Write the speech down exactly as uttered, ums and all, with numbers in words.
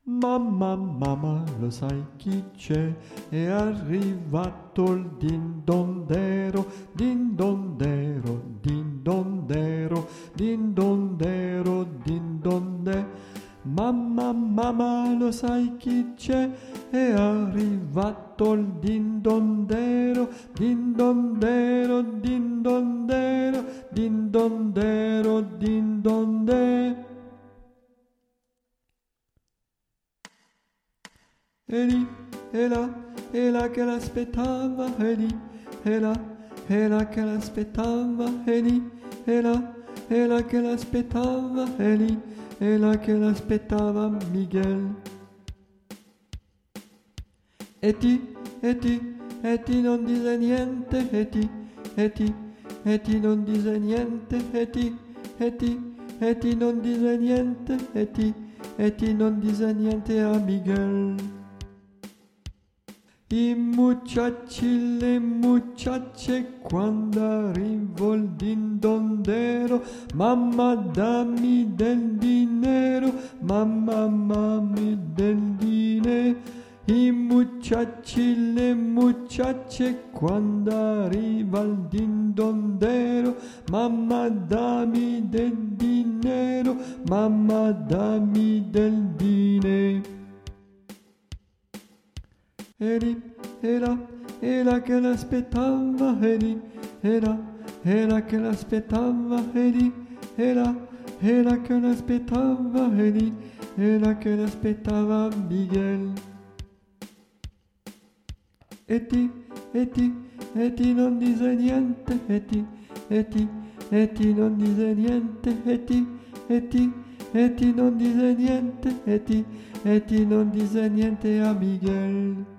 Mamma, mamma, lo sai chi c'è? È arrivato il din dondero, din dondero, din dondero, din dondero, din donde. Mamma, mamma, lo sai chi c'è? È arrivato il din dondero, din dondero, din dondero, din dondero, din donde. E lì, e là, e là che l'aspettava, e lì, e là, e là che l'aspettava, e lì, e là, e là che l'aspettava, e lì, e là che l'aspettava Miguel. E ti, e ti, e ti non dice niente, e ti, e ti, e ti non dice niente, e ti, e ti, e ti non dice niente, e ti, e ti non dice niente a Miguel. I muchachi, le muchache, quando arrivo il din dondero, mamma dammi del dinero, mamma mammi del dinero. I muchachi, le muchache, quando arriva il din dondero, mamma dammi del dinero, mamma dammi del dinero. E lì, e là, e là che l'aspettava, e lì, e là, e là che l'aspettava, e lì, e là, e là che l'aspettava, e lì, e là che l'aspettava Miguel. E ti, e ti, e ti non dice niente, e ti, e ti, e ti non dice niente, e ti, e ti, e ti non dice niente, e ti, e ti non dice niente a Miguel.